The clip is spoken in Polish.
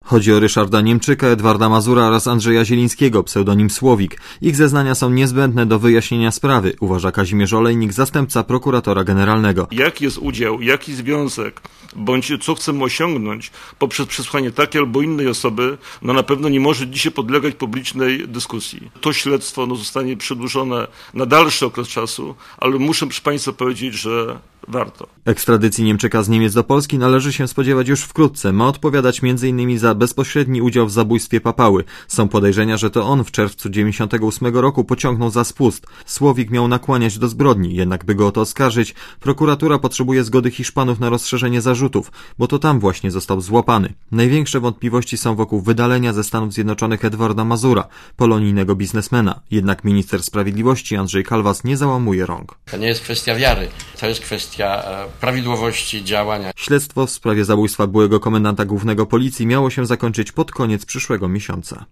Chodzi o Ryszarda Niemczyka, Edwarda Mazura oraz Andrzeja Zielińskiego, pseudonim Słowik. Ich zeznania są niezbędne do wyjaśnienia sprawy, uważa Kazimierz Olejnik, zastępca prokuratora generalnego. Jaki jest udział, jaki związek, bądź co chcemy osiągnąć poprzez przesłuchanie takiej albo innej osoby, na pewno nie może dzisiaj podlegać publicznej dyskusji. To śledztwo zostanie przedłużone na dalszy okres czasu, ale muszę proszę Państwa powiedzieć, że warto. Ekstradycji Niemczyka z Niemiec do Polski należy się spodziewać już wkrótce. Ma odpowiadać m.in. za bezpośredni udział w zabójstwie Papały. Są podejrzenia, że to on w czerwcu 1998 roku pociągnął za spust. Słowik miał nakłaniać do zbrodni, jednak by go o to oskarżyć, prokuratura potrzebuje zgody Hiszpanów na rozszerzenie zarzutów, bo to tam właśnie został złapany. Największe wątpliwości są wokół wydalenia ze Stanów Zjednoczonych Edwarda Mazura, polonijnego biznesmena. Jednak minister sprawiedliwości Andrzej Kalwas nie załamuje rąk. To nie jest kwestia wiary, to jest kwestia prawidłowości działania. Śledztwo w sprawie zabójstwa byłego komendanta głównego policji miało się zakończyć pod koniec przyszłego miesiąca.